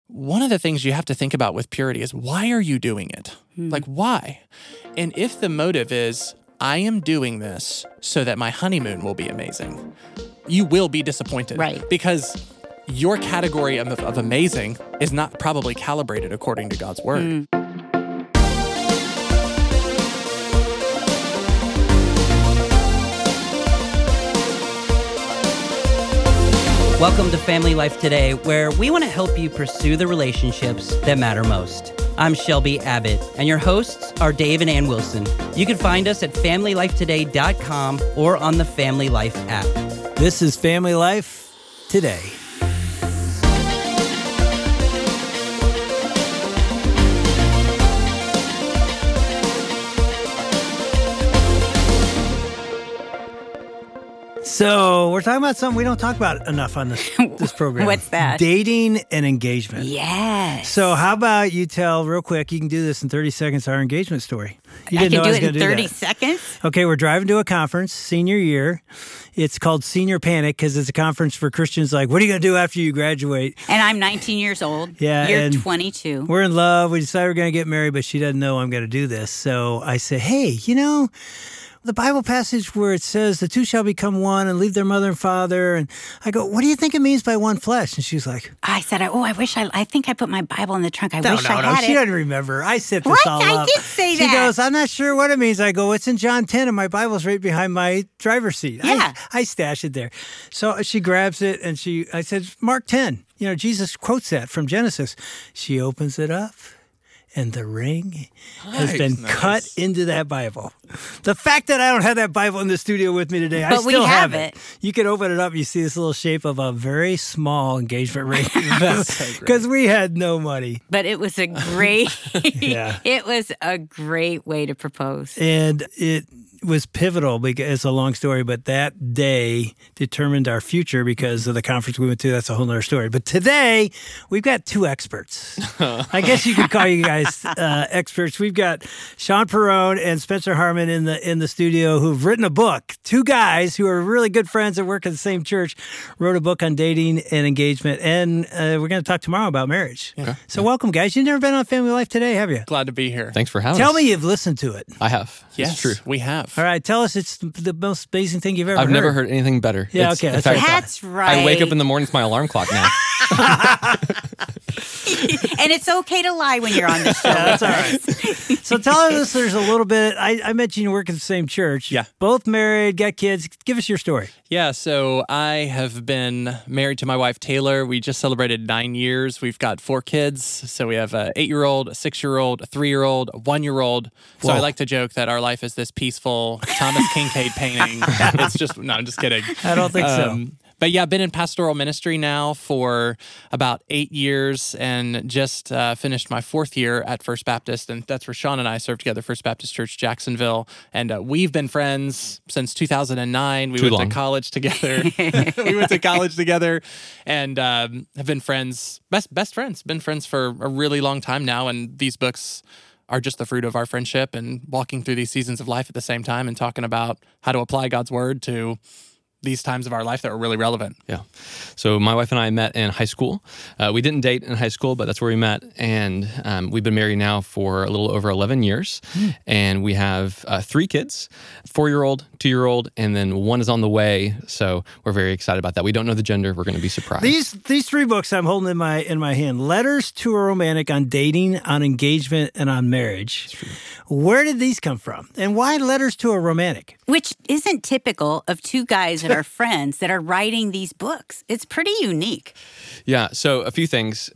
one of the things you have to think about with purity is, why are you doing it? Like, why? And if the motive is, I am doing this so that my honeymoon will be amazing, you will be disappointed. Right. Because your category of amazing is not probably calibrated according to God's word. Welcome to Family Life Today, where we want to help you pursue the relationships that matter most. I'm Shelby Abbott, and your hosts are Dave and Ann Wilson. You can find us at FamilyLifeToday.com or on the Family Life app. This is Family Life Today. So we're talking about something we don't talk about enough on this program. What's that? Dating and engagement. Yes. So how about you tell real quick, you can do this in 30 seconds, our engagement story. You I didn't can know do I was it going in to do 30 that. seconds? Okay, we're driving to a conference, senior year. It's called Senior Panic because it's a conference for Christians like, what are you going to do after you graduate? And I'm 19 years old. Yeah, You're and 22. We're in love. We decided we're going to get married, but she doesn't know I'm going to do this. So I say, hey, the Bible passage where it says the two shall become one and leave their mother and father. And I go, what do you think it means by one flesh? And she's like, I said, I think I put my Bible in the trunk. I wish I had she it. doesn't remember. I set this What? all I up. did say She that. goes, I'm not sure what it means. I go, it's in John 10 and my Bible's right behind my driver's seat. Yeah. I stash it there. So she grabs it and I said, Mark 10. Jesus quotes that from Genesis. She opens it up. And the ring has been cut into that Bible. The fact that I don't have that Bible in the studio with me today, I But we still have it. it. You can open it up, you see this little shape of a very small engagement ring. That's so great. Because we had no money. But it was a great, Yeah. it was a great way to propose. And it was pivotal because it's a long story, but that day determined our future because of the conference we went to. That's a whole nother story. But today, we've got two experts. I guess you could call you guys experts. We've got Sean Perrone and Spencer Harmon in the studio who've written a book. Two guys who are really good friends that work at the same church wrote a book on dating and engagement. And we're going to talk tomorrow about marriage. Okay. So welcome, guys. You've never been on Family Life Today, have you? Glad to be here. Thanks for having Tell us. me you've listened to it. I have. Yes, It's true. we have. All right, tell us it's the most amazing thing you've ever I've heard. never heard anything better. Yeah, It's- okay, in that's fact, right. That's right. I wake up in the morning with my alarm clock now. And it's okay to lie when you're on the show. That's all right. So tell our listeners a little bit. I mentioned you work at the same church. Yeah. Both married, got kids. Give us your story. Yeah, so I have been married to my wife, Taylor. We just celebrated 9 years. We've got 4 kids. So we have an 8-year-old, a 6-year-old, a 3-year-old, a 1-year-old. So I Whoa. like to joke that our life is this peaceful Thomas Kincaid painting. It's just, no, I'm just kidding. I don't think so. But yeah, I've been in pastoral ministry now for about 8 years and just finished my 4th year at First Baptist. And that's where Sean and I served together, First Baptist Church, Jacksonville. And we've been friends since 2009. We Too went long. to college together. We went to college together and have been friends, best friends, been friends for a really long time now. And these books are just the fruit of our friendship and walking through these seasons of life at the same time and talking about how to apply God's word to these times of our life that were really relevant. Yeah. So my wife and I met in high school. We didn't date in high school, but that's where we met. And we've been married now for a little over 11 years. And we have 3 kids, 4-year-old, 2-year-old, and then one is on the way. So we're very excited about that. We don't know the gender. We're going to be surprised. These 3 books I'm holding in my hand. Letters to a Romantic on dating, on engagement, and on marriage. Where did these come from? And why Letters to a Romantic? Which isn't typical of two guys that are friends that are writing these books. It's pretty unique. Yeah. So a few things.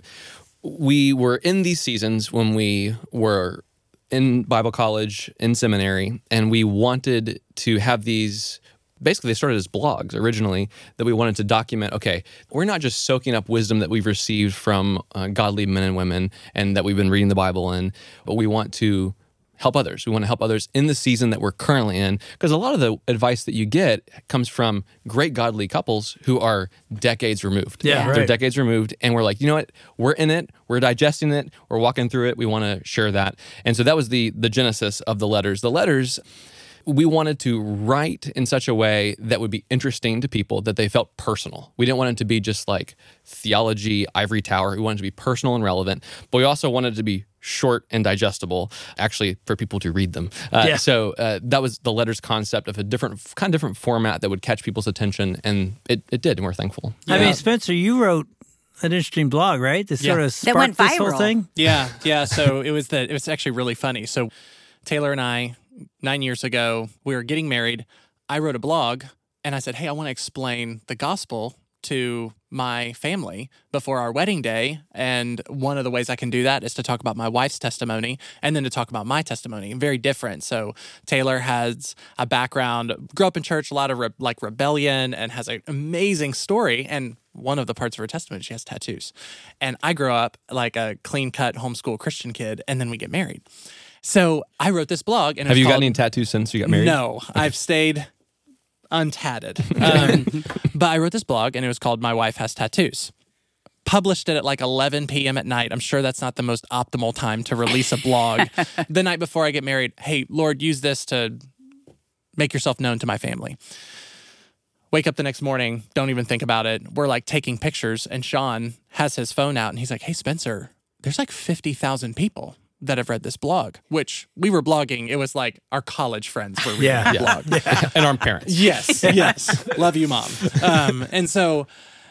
We were in these seasons when we were in Bible college, in seminary, and we wanted to have these. Basically, they started as blogs originally that we wanted to document, okay, we're not just soaking up wisdom that we've received from godly men and women and that we've been reading the Bible in, but we want to help others. We want to help others in the season that we're currently in, because a lot of the advice that you get comes from great godly couples who are decades removed. Yeah, They're right. decades removed, and we're like, you know what? We're in it. We're digesting it. We're walking through it. We want to share that. And so that was the genesis of the letters. The letters we wanted to write in such a way that would be interesting to people, that they felt personal. We didn't want it to be just like theology, ivory tower. We wanted it to be personal and relevant, but we also wanted it to be short and digestible, actually, for people to read them. So that was the letters concept of a different format that would catch people's attention, and it did, and we're thankful. I mean, Spencer, you wrote an interesting blog, right? That sort of sparked went this whole viral. thing. Yeah. So it was actually really funny. So Taylor and I, 9 years ago, we were getting married. I wrote a blog and I said, hey, I want to explain the gospel to my family before our wedding day. And one of the ways I can do that is to talk about my wife's testimony and then to talk about my testimony. Very different. So Taylor has a background, grew up in church, a lot of rebellion, and has an amazing story. And one of the parts of her testimony, she has tattoos. And I grew up like a clean-cut homeschool Christian kid, and then we get married. So I wrote this blog. And Have you got any tattoos since you got married? No, I've stayed untatted. But I wrote this blog, and it was called My Wife Has Tattoos. Published it at like 11 p.m. at night. I'm sure that's not the most optimal time to release a blog. The night before I get married, hey, Lord, use this to make yourself known to my family. Wake up the next morning, don't even think about it. We're like taking pictures, and Sean has his phone out, and he's like, hey, Spencer, there's like 50,000 people that have read this blog, which we were blogging. It was like our college friends were reading the blog. And our parents. Yes. Love you, Mom. And so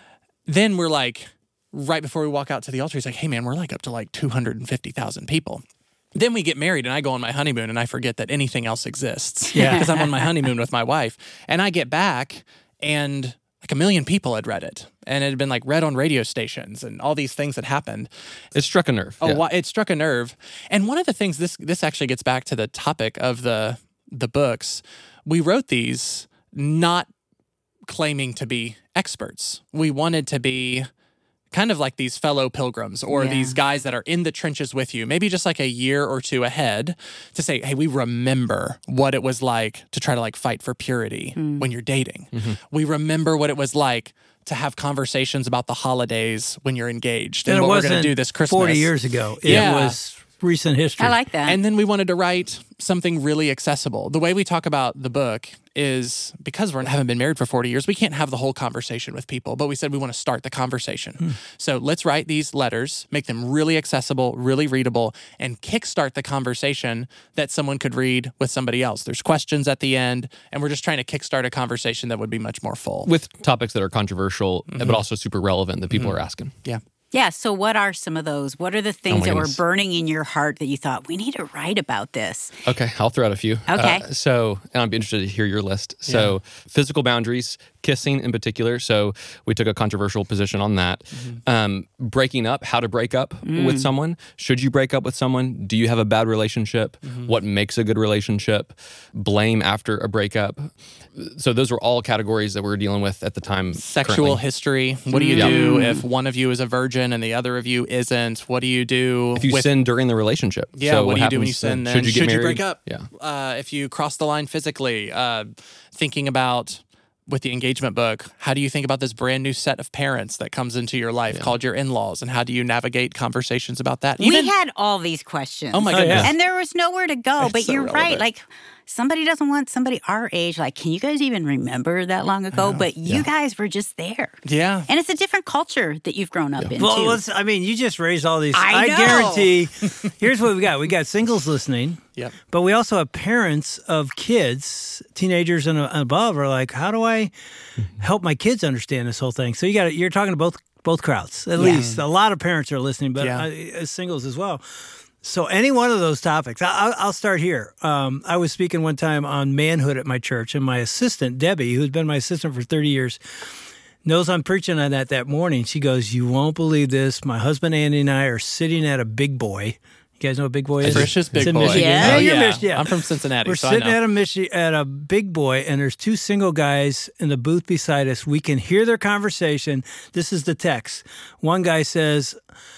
then we're like, right before we walk out to the altar, he's like, hey, man, we're like up to like 250,000 people. Then we get married, and I go on my honeymoon, and I forget that anything else exists. Because I'm on my honeymoon with my wife. And I get back, and like 1 million people had read it. And it had been like read on radio stations and all these things that happened. It struck a nerve. It struck a nerve. And one of the things, this actually gets back to the topic of the books. We wrote these not claiming to be experts. We wanted to be kind of like these fellow pilgrims or these guys that are in the trenches with you, maybe just like a year or two ahead, to say, hey, we remember what it was like to try to like fight for purity when you're dating. We remember what it was like to have conversations about the holidays when you're engaged and what we're going to do this Christmas. 40 years ago. It was recent history. I like that. And then we wanted to write something really accessible. The way we talk about the book is, because we haven't been married for 40 years, we can't have the whole conversation with people, but we said we want to start the conversation. So let's write these letters, make them really accessible, really readable, and kickstart the conversation that someone could read with somebody else. There's questions at the end, and we're just trying to kickstart a conversation that would be much more full. With topics that are controversial, but also super relevant that people are asking. Yeah. Yeah, so what are some of those? What are the things that were burning in your heart that you thought, we need to write about this? Okay, I'll throw out a few. Okay. And I'd be interested to hear your list. So physical boundaries, kissing in particular. So we took a controversial position on that. Breaking up, how to break up with someone. Should you break up with someone? Do you have a bad relationship? What makes a good relationship? Blame after a breakup. So those were all categories that we were dealing with at the time. Sexual history. What do you do if one of you is a virgin and the other of you isn't? What do you do if you sin during the relationship? Yeah, so what do you do when you sin then? Should you get married? Break up? Yeah. If you cross the line physically, thinking about, with the engagement book, how do you think about this brand new set of parents that comes into your life called your in-laws, and how do you navigate conversations about that? We had all these questions. Oh my goodness. And there was nowhere to go, but so you're relevant. right. Like, somebody doesn't want somebody our age. Like, can you guys even remember that long ago? But you guys were just there. Yeah. And it's a different culture that you've grown up in, too. Well, you just raised all these. I know. Guarantee. Here's what we got. We got singles listening. Yep. But we also have parents of kids, teenagers and above, are like, how do I help my kids understand this whole thing? So you're talking to both crowds. At least a lot of parents are listening, but singles as well. So any one of those topics, I'll start here. I was speaking one time on manhood at my church, and my assistant, Debbie, who's been my assistant for 30 years, knows I'm preaching on that morning. She goes, you won't believe this. My husband, Andy, and I are sitting at a Big Boy. You guys know what Big Boy is? Frisch's Big It's in Boy. Michigan. Yeah. You're yeah. Michigan. I'm from Cincinnati, We're so sitting I know. at a Big Boy, and there's two single guys in the booth beside us. We can hear their conversation. This is the text. One guy says,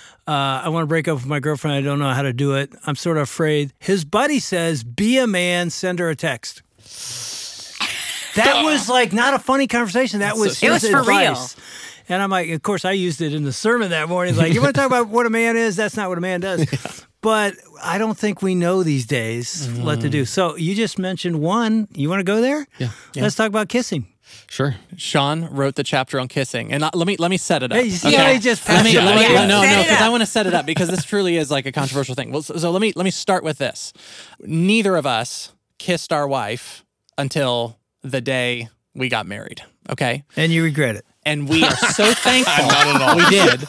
I want to break up with my girlfriend. I don't know how to do it. I'm sort of afraid. His buddy says, be a man, send her a text. That was like not a funny conversation. That was It was his for advice. real. And I'm like, of course, I used it in the sermon that morning. Like, you want to talk about what a man is? That's not what a man does. But I don't think we know these days what to do. So you just mentioned one. You want to go there? Yeah. Let's talk about kissing. Sure. Sean wrote the chapter on kissing, and let me set it up. Hey, you see how he just passed it? No, Set it because up. I want to set it up because this truly is like a controversial thing. Well, so let me start with this. Neither of us kissed our wife until the day we got married. Okay, And you regret it. and we are so thankful we did.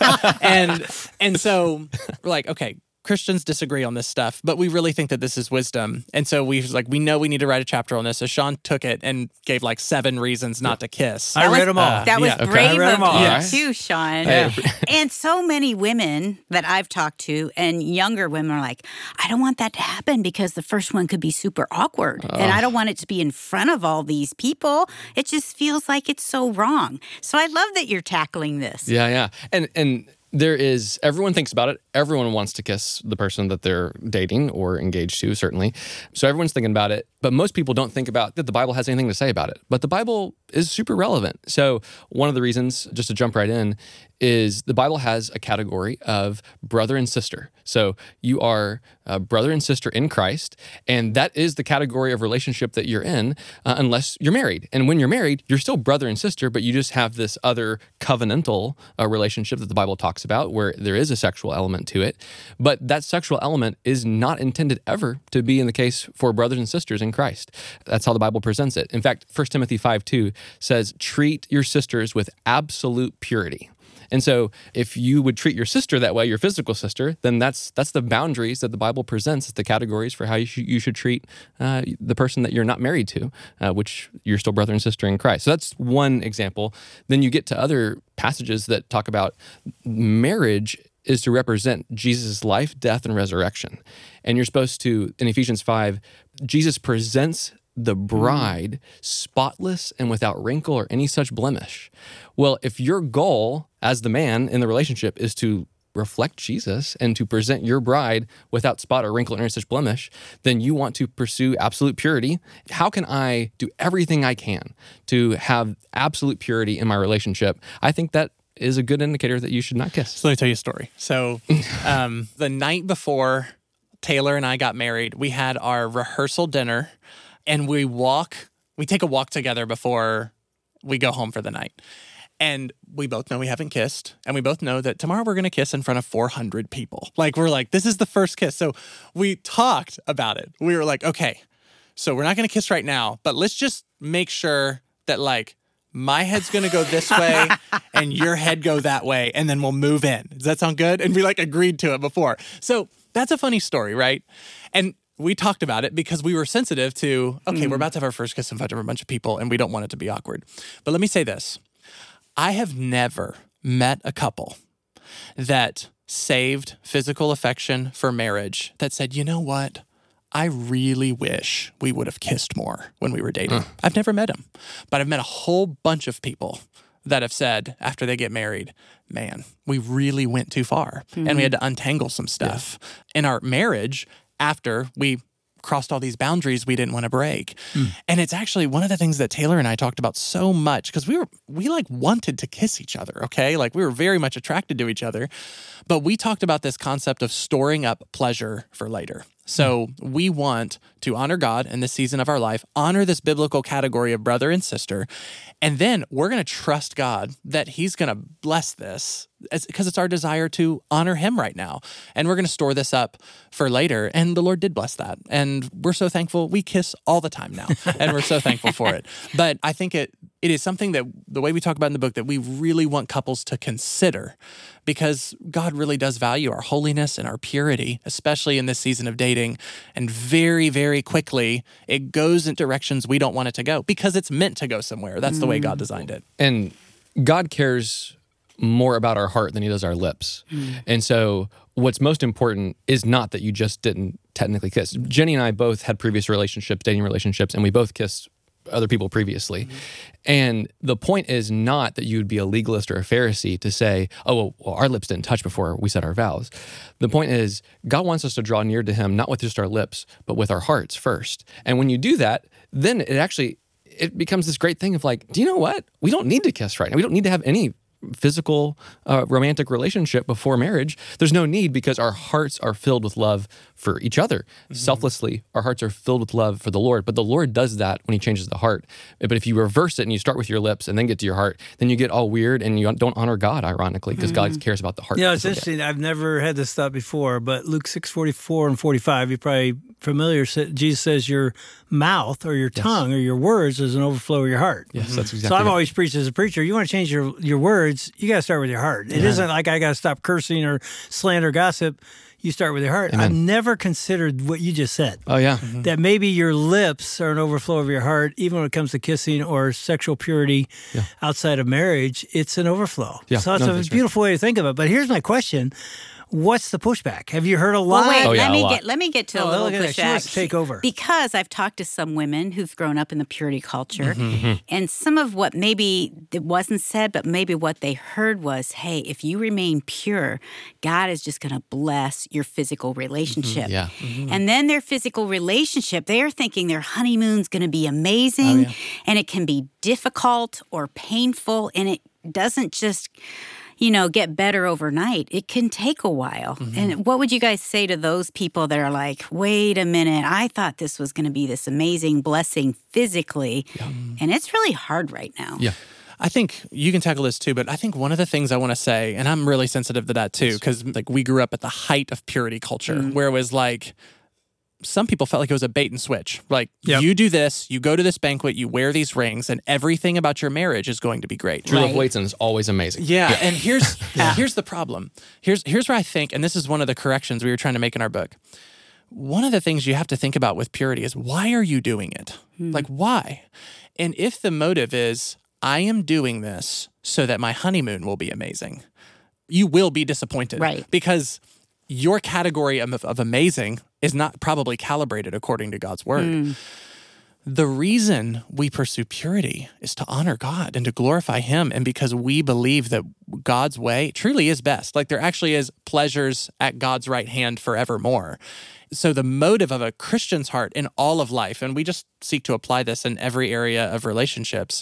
And so we're like, okay, Christians disagree on this stuff, but we really think that this is wisdom. And so we know we need to write a chapter on this. So Sean took it and gave like 7 reasons not to kiss. I read them all. That was yeah, okay. brave I read 'em of all. you Yeah. too, Sean. Yeah. And so many women that I've talked to and younger women are like, I don't want that to happen because the first one could be super awkward. And I don't want it to be in front of all these people. It just feels like it's so wrong. So I love that you're tackling this. Yeah. And there is, everyone thinks about it. Everyone wants to kiss the person that they're dating or engaged to, certainly. So everyone's thinking about it. But most people don't think about that the Bible has anything to say about it. But the Bible is super relevant. So one of the reasons, just to jump right in, is the Bible has a category of brother and sister. So you are a brother and sister in Christ, and that is the category of relationship that you're in unless you're married. And when you're married, you're still brother and sister, but you just have this other covenantal relationship that the Bible talks about where there is a sexual element to it. But that sexual element is not intended ever to be in the case for brothers and sisters in Christ. That's how the Bible presents it. In fact, 1 Timothy 5:2 says, treat your sisters with absolute purity. And so if you would treat your sister that way, your physical sister, then that's the boundaries that the Bible presents as the categories for how you should treat the person that you're not married to, which you're still brother and sister in Christ. So that's one example. Then you get to other passages that talk about marriage is to represent Jesus' life, death, and resurrection. And you're supposed to, in Ephesians 5, Jesus presents the bride spotless and without wrinkle or any such blemish. Well, if your goal as the man in the relationship is to reflect Jesus and to present your bride without spot or wrinkle or any such blemish, then you want to pursue absolute purity. How can I do everything I can to have absolute purity in my relationship? I think that is a good indicator that you should not kiss. So let me tell you a story. So the night before Taylor and I got married, we had our rehearsal dinner, and we take a walk together before we go home for the night. And we both know we haven't kissed, and we both know that tomorrow we're going to kiss in front of 400 people. We're like, this is the first kiss. So we talked about it. We were like, okay, so we're not going to kiss right now, but let's just make sure that my head's going to go this way and your head go that way, and then we'll move in. Does that sound good? And we agreed to it before. So that's a funny story, right? And we talked about it because we were sensitive to, okay, we're about to have our first kiss in front of a bunch of people, and we don't want it to be awkward. But let me say this. I have never met a couple that saved physical affection for marriage that said, you know what? I really wish we would have kissed more when we were dating. I've never met them, but I've met a whole bunch of people that have said after they get married, man, we really went too far and we had to untangle some stuff in our marriage after we crossed all these boundaries we didn't want to break. And it's actually one of the things that Taylor and I talked about so much because we wanted to kiss each other, okay? We were very much attracted to each other, but we talked about this concept of storing up pleasure for later. So we want to honor God in this season of our life, honor this biblical category of brother and sister, and then we're going to trust God that he's going to bless this because it's our desire to honor him right now. And we're going to store this up for later. And the Lord did bless that. And we're so thankful. We kiss all the time now, and we're so thankful for it. But I think it is something that the way we talk about in the book that we really want couples to consider because God really does value our holiness and our purity, especially in this season of dating. And very, very quickly, it goes in directions we don't want it to go because it's meant to go somewhere. That's the way God designed it. And God cares more about our heart than he does our lips. And so what's most important is not that you just didn't technically kiss. Jenny and I both had previous relationships, dating relationships, and we both kissed other people previously. And the point is not that you would be a legalist or a Pharisee to say, oh, well, our lips didn't touch before we said our vows. The point is God wants us to draw near to him, not with just our lips, but with our hearts first. And when you do that, then it becomes this great thing of do you know what? We don't need to kiss right now. We don't need to have any physical romantic relationship before marriage. There's no need because our hearts are filled with love for each other. Selflessly, our hearts are filled with love for the Lord. But the Lord does that when he changes the heart. But if you reverse it and you start with your lips and then get to your heart, then you get all weird and you don't honor God, ironically, because God cares about the heart. It's interesting. I've never had this thought before, but Luke 6:44 and 45, you're probably familiar. Jesus says your mouth or your tongue or your words is an overflow of your heart. Yes, that's exactly So I've right. always preached as a preacher, you want to change your words, you got to start with your heart. It isn't like I got to stop cursing or slander, gossip. You start with your heart. Amen. I've never considered what you just said. Oh, yeah. That maybe your lips are an overflow of your heart, even when it comes to kissing or sexual purity outside of marriage, it's an overflow. Yeah. So it's No, a that's right. beautiful way to think of it. But here's my question. What's the pushback? Have you heard a lot? Well, wait, Oh, yeah, let a me lot. get to a Oh, little look at that. She pushback. wants to take over. Because I've talked to some women who've grown up in the purity culture, and some of what maybe it wasn't said, but maybe what they heard was, hey, if you remain pure, God is just going to bless your physical relationship. Yeah. And then their physical relationship, they are thinking their honeymoon's going to be amazing, and it can be difficult or painful, and it doesn't just get better overnight. It can take a while. And what would you guys say to those people that are like, wait a minute, I thought this was going to be this amazing blessing physically, and it's really hard right now. Yeah. I think you can tackle this too, but I think one of the things I want to say, and I'm really sensitive to that too, because like we grew up at the height of purity culture, where it was like, some people felt like it was a bait and switch. Like, you do this, you go to this banquet, you wear these rings, and everything about your marriage is going to be great. True Love Right. Waitson is always amazing. Yeah, and here's the problem. Here's where I think, and this is one of the corrections we were trying to make in our book. One of the things you have to think about with purity is, why are you doing it? Like, why? And if the motive is, I am doing this so that my honeymoon will be amazing, you will be disappointed. Right. Because your category of amazing is not probably calibrated according to God's word. The reason we pursue purity is to honor God and to glorify him, and because we believe that God's way truly is best. Like, there actually is pleasures at God's right hand forevermore. So the motive of a Christian's heart in all of life, and we just seek to apply this in every area of relationships,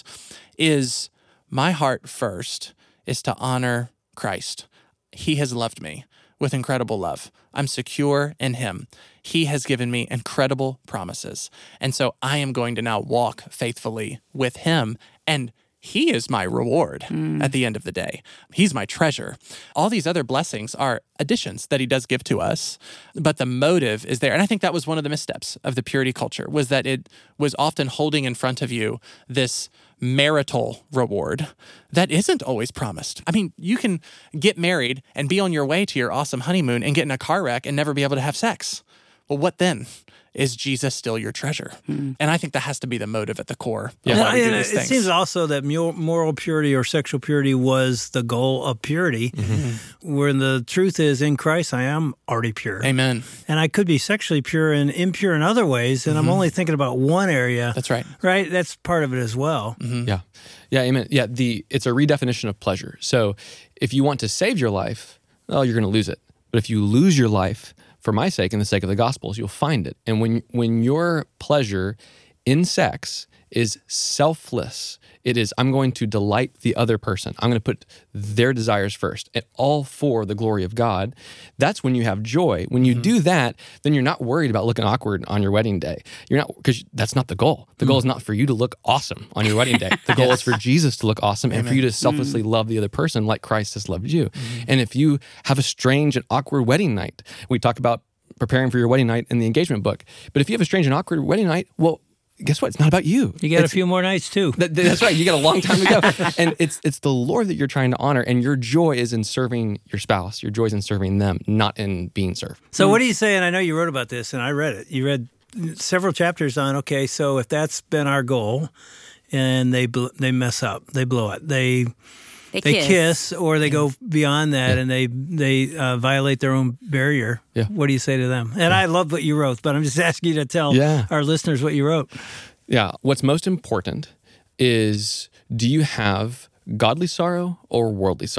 is my heart first is to honor Christ. He has loved me with incredible love. I'm secure in him. He has given me incredible promises. And so I am going to now walk faithfully with him, and he is my reward at the end of the day. He's my treasure. All these other blessings are additions that he does give to us, but the motive is there. And I think that was one of the missteps of the purity culture, was that it was often holding in front of you this marital reward that isn't always promised. I mean, you can get married and be on your way to your awesome honeymoon and get in a car wreck and never be able to have sex. Well, what then? Is Jesus still your treasure? And I think that has to be the motive at the core of why we do these it things. seems also that moral purity or sexual purity was the goal of purity, when the truth is, in Christ, I am already pure. Amen. And I could be sexually pure and impure in other ways, and I'm only thinking about one area. That's right. Right? That's part of it as well. Yeah. Yeah, amen. Yeah, it's a redefinition of pleasure. So if you want to save your life, well, you're going to lose it. But if you lose your life for my sake and the sake of the Gospels, you'll find it. And when your pleasure in sex is selfless, it is, I'm going to delight the other person. I'm going to put their desires first, and all for the glory of God. That's when you have joy. When you do that, then you're not worried about looking awkward on your wedding day. You're not, because that's not the goal. The goal is not for you to look awesome on your wedding day. The goal is for Jesus to look awesome and for you to selflessly love the other person like Christ has loved you. And if you have a strange and awkward wedding night, we talk about preparing for your wedding night in the engagement book. But if you have a strange and awkward wedding night, well, guess what? It's not about you. You got a few more nights, too. That's right. You got a long time to go. And it's the Lord that you're trying to honor, and your joy is in serving your spouse. Your joy is in serving them, not in being served. So what do you say? And I know you wrote about this, and I read it. You read several chapters on, okay, so if that's been our goal, and they mess up, they blow it, they kiss, or they go beyond that, and they violate their own barrier. Yeah. What do you say to them? And I love what you wrote, but I'm just asking you to tell our listeners what you wrote. Yeah. What's most important is, do you have godly sorrow or worldly sorrow?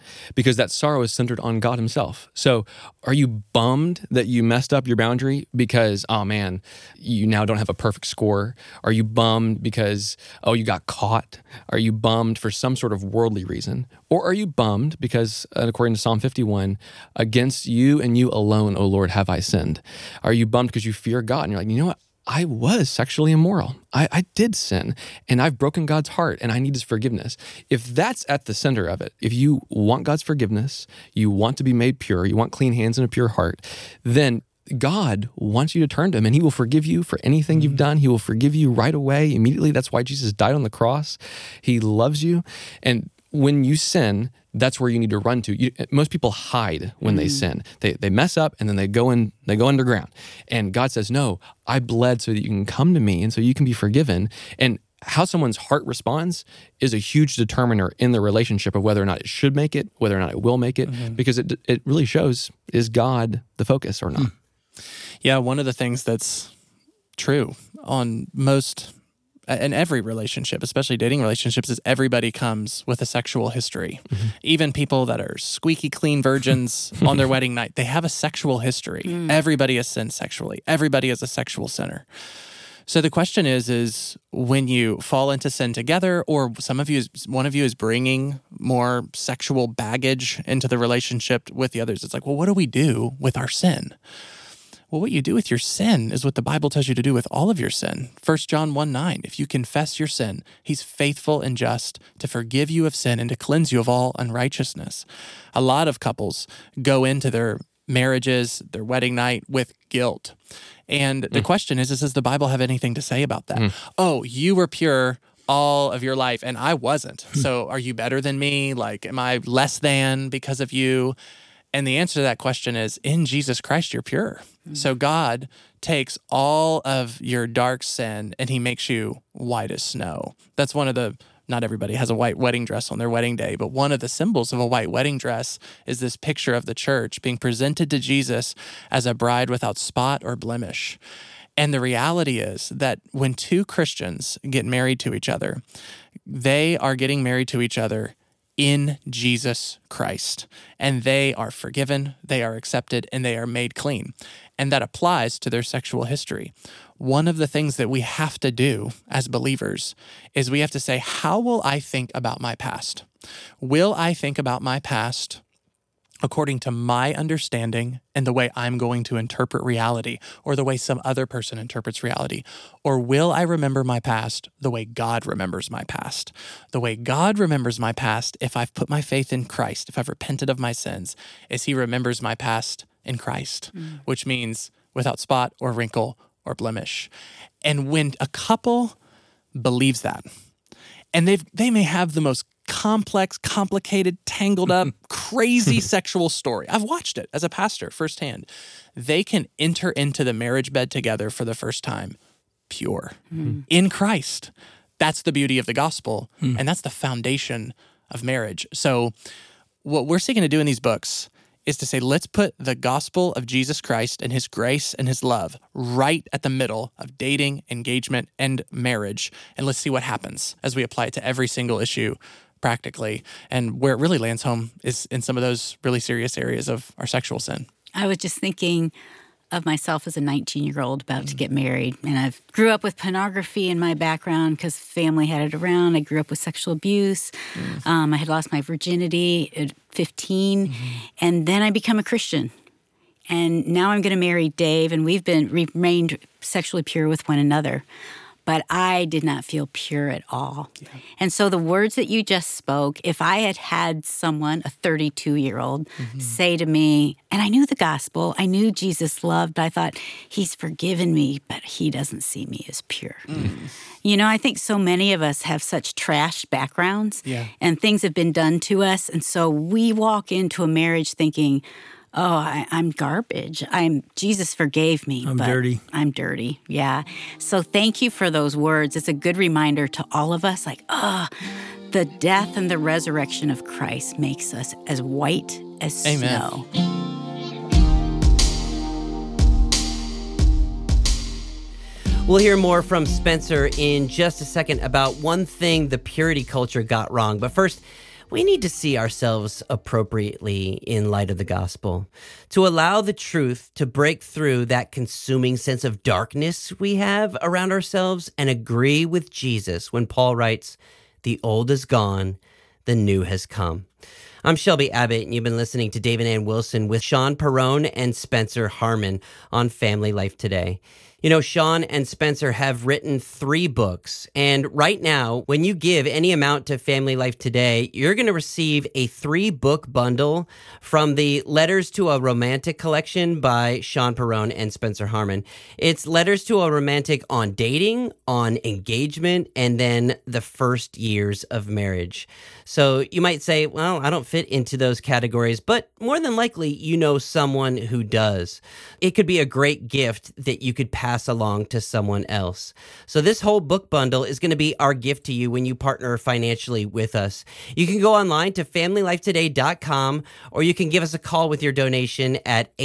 because that sorrow is centered on God himself. So are you bummed that you messed up your boundary because, oh man, you now don't have a perfect score? Are you bummed because, oh, you got caught? Are you bummed for some sort of worldly reason? Or are you bummed because, according to Psalm 51, against you and you alone, O Lord, have I sinned? Are you bummed because you fear God and you're like, you know what? I was sexually immoral. I did sin, and I've broken God's heart, and I need his forgiveness. If that's at the center of it, if you want God's forgiveness, you want to be made pure, you want clean hands and a pure heart, then God wants you to turn to him, and he will forgive you for anything you've done. He will forgive you right away, immediately. That's why Jesus died on the cross. He loves you. And when you sin, that's where you need to run to. Most people hide when they sin. They mess up and then they go underground. And God says, no, I bled so that you can come to me and so you can be forgiven. And how someone's heart responds is a huge determiner in the relationship of whether or not it should make it, whether or not it will make it, because it really shows, is God the focus or not? Yeah, one of the things that's true on most in every relationship, especially dating relationships, is everybody comes with a sexual history. Even people that are squeaky clean virgins on their wedding night, they have a sexual history. Everybody has sinned sexually. Everybody is a sexual sinner. So the question is when you fall into sin together, or one of you is bringing more sexual baggage into the relationship with the others, it's like, well, what do we do with our sin? Well, what you do with your sin is what the Bible tells you to do with all of your sin. 1 John 1:9, if you confess your sin, he's faithful and just to forgive you of sin and to cleanse you of all unrighteousness. A lot of couples go into their marriages, their wedding night, with guilt. And the question is, does the Bible have anything to say about that? Oh, you were pure all of your life and I wasn't. So are you better than me? Like, am I less than because of you? And the answer to that question is, in Jesus Christ, you're pure. So God takes all of your dark sin and he makes you white as snow. That's one of the, not everybody has a white wedding dress on their wedding day, but one of the symbols of a white wedding dress is this picture of the church being presented to Jesus as a bride without spot or blemish. And the reality is that when two Christians get married to each other, they are getting married to each other in Jesus Christ. And they are forgiven, they are accepted, and they are made clean. And that applies to their sexual history. One of the things that we have to do as believers is we have to say, how will I think about my past? Will I think about my past according to my understanding and the way I'm going to interpret reality, or the way some other person interprets reality? Or will I remember my past the way God remembers my past? The way God remembers my past, if I've put my faith in Christ, if I've repented of my sins, is he remembers my past in Christ, which means without spot or wrinkle or blemish. And when a couple believes that, and they may have the most complex, complicated, tangled up, crazy sexual story. I've watched it as a pastor firsthand. They can enter into the marriage bed together for the first time pure in Christ. That's the beauty of the gospel, and that's the foundation of marriage. So what we're seeking to do in these books is to say, let's put the gospel of Jesus Christ and his grace and his love right at the middle of dating, engagement, and marriage. And let's see what happens as we apply it to every single issue practically. And where it really lands home is in some of those really serious areas of our sexual sin. I was just thinking of myself as a 19-year-old about to get married. And I grew up with pornography in my background because family had it around. I grew up with sexual abuse. I had lost my virginity at 15. And then I become a Christian. And now I'm going to marry Dave, and we've remained sexually pure with one another. But I did not feel pure at all. Yeah. And so the words that you just spoke, if I had had someone, a 32-year-old, say to me, and I knew the gospel, I knew Jesus loved, but I thought, he's forgiven me, but he doesn't see me as pure. You know, I think so many of us have such trash backgrounds, and things have been done to us. And so we walk into a marriage thinking, I'm garbage. Jesus forgave me. I'm dirty. I'm dirty. Yeah. So thank you for those words. It's a good reminder to all of us, like, the death and the resurrection of Christ makes us as white as snow. We'll hear more from Spencer in just a second about one thing the purity culture got wrong. But first, we need to see ourselves appropriately in light of the gospel, to allow the truth to break through that consuming sense of darkness we have around ourselves and agree with Jesus when Paul writes, "The old is gone, the new has come." I'm Shelby Abbott, and you've been listening to Dave and Ann Wilson with Sean Perrone and Spencer Harmon on Family Life Today. You know, Sean and Spencer have written 3 books, and right now, when you give any amount to Family Life Today, you're going to receive a 3-book bundle from the Letters to a Romantic collection by Sean Perrone and Spencer Harmon. It's Letters to a Romantic on dating, on engagement, and then the first years of marriage. So you might say, well, I don't fit into those categories, but more than likely, you know someone who does. It could be a great gift that you could pass along to someone else. So this whole book bundle is going to be our gift to you when you partner financially with us. You can go online to FamilyLifeToday.com, or you can give us a call with your donation at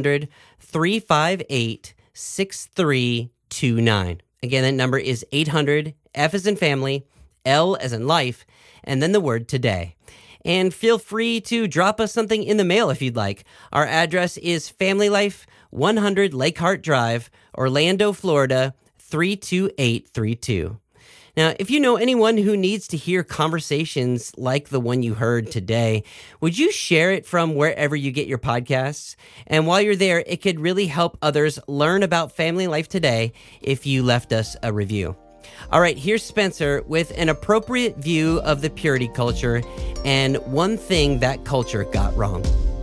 800-358-6329. Again, that number is 800, F as in family, L as in life, and then the word today. And feel free to drop us something in the mail if you'd like. Our address is Family Life, 100 Lake Hart Drive, Orlando, Florida, 32832. Now, if you know anyone who needs to hear conversations like the one you heard today, would you share it from wherever you get your podcasts? And while you're there, it could really help others learn about Family Life Today if you left us a review. All right, here's Spencer with an appropriate view of the purity culture and one thing that culture got wrong.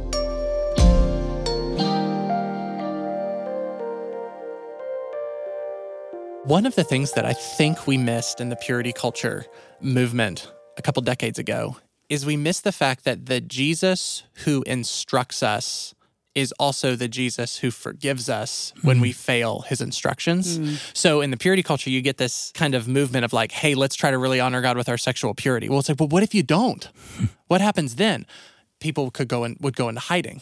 One of the things that I think we missed in the purity culture movement a couple decades ago is we missed the fact that the Jesus who instructs us is also the Jesus who forgives us when we fail his instructions. So in the purity culture, you get this kind of movement of like, hey, let's try to really honor God with our sexual purity. Well, it's like, well, what if you don't? What happens then? People would go into hiding.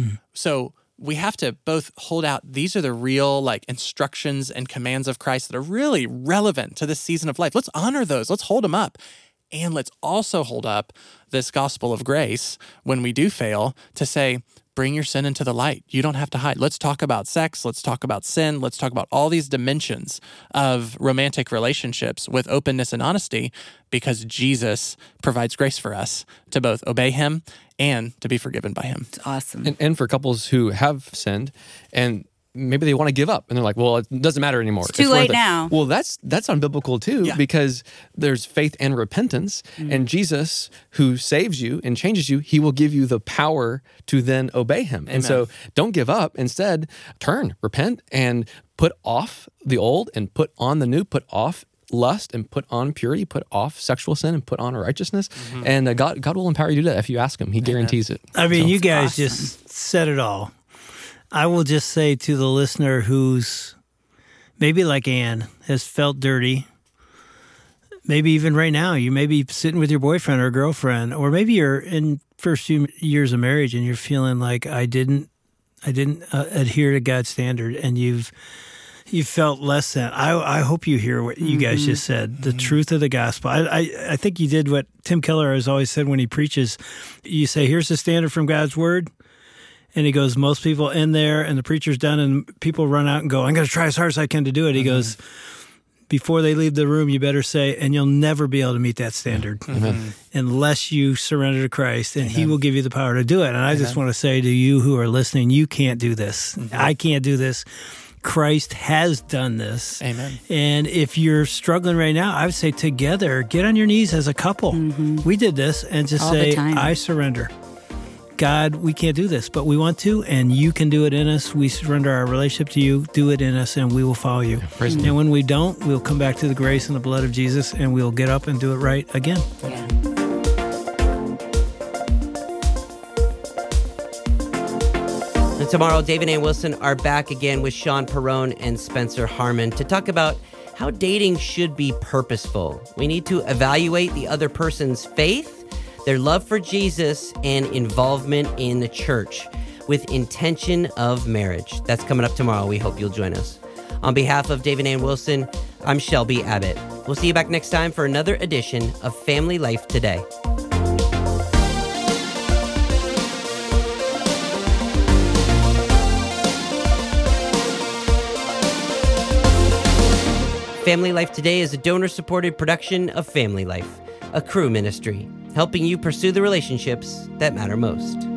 So we have to both hold out, these are the real like instructions and commands of Christ that are really relevant to this season of life. Let's honor those. Let's hold them up. And let's also hold up this gospel of grace when we do fail to say, bring your sin into the light. You don't have to hide. Let's talk about sex. Let's talk about sin. Let's talk about all these dimensions of romantic relationships with openness and honesty, because Jesus provides grace for us to both obey him and to be forgiven by him. It's awesome. And for couples who have sinned and maybe they want to give up and they're like, well, it doesn't matter anymore. It's too late now. Well, that's unbiblical too, because there's faith and repentance, and Jesus who saves you and changes you, he will give you the power to then obey him. Amen. And so don't give up. Instead, turn, repent, and put off the old and put on the new, put off lust and put on purity, put off sexual sin and put on righteousness. And God will empower you to do that if you ask him. He guarantees it. I mean, you guys just said it all. I will just say to the listener who's maybe like Ann, has felt dirty, maybe even right now, you may be sitting with your boyfriend or girlfriend, or maybe you're in first few years of marriage and you're feeling like I didn't adhere to God's standard, and you felt less than. I hope you hear what you guys just said, the truth of the gospel. I think you did what Tim Keller has always said when he preaches. You say, here's the standard from God's word. And he goes, most people in there and the preacher's done and people run out and go, I'm going to try as hard as I can to do it. He goes, before they leave the room, you better say, and you'll never be able to meet that standard unless you surrender to Christ, and he will give you the power to do it. And I just want to say to you who are listening, you can't do this. I can't do this. Christ has done this. Amen. And if you're struggling right now, I would say together, get on your knees as a couple. We did this, and just all say, the time. I surrender. God, we can't do this, but we want to, and you can do it in us. We surrender our relationship to you. Do it in us, and we will follow you. And when we don't, we'll come back to the grace and the blood of Jesus, and we'll get up and do it right again. Yeah. And tomorrow, Dave and Ann Wilson are back again with Sean Perrone and Spencer Harmon to talk about how dating should be purposeful. We need to evaluate the other person's faith, their love for Jesus, and involvement in the church with intention of marriage. That's coming up tomorrow. We hope you'll join us. On behalf of Dave and Ann Wilson, I'm Shelby Abbott. We'll see you back next time for another edition of Family Life Today. Family Life Today is a donor-supported production of Family Life, a Cru ministry, helping you pursue the relationships that matter most.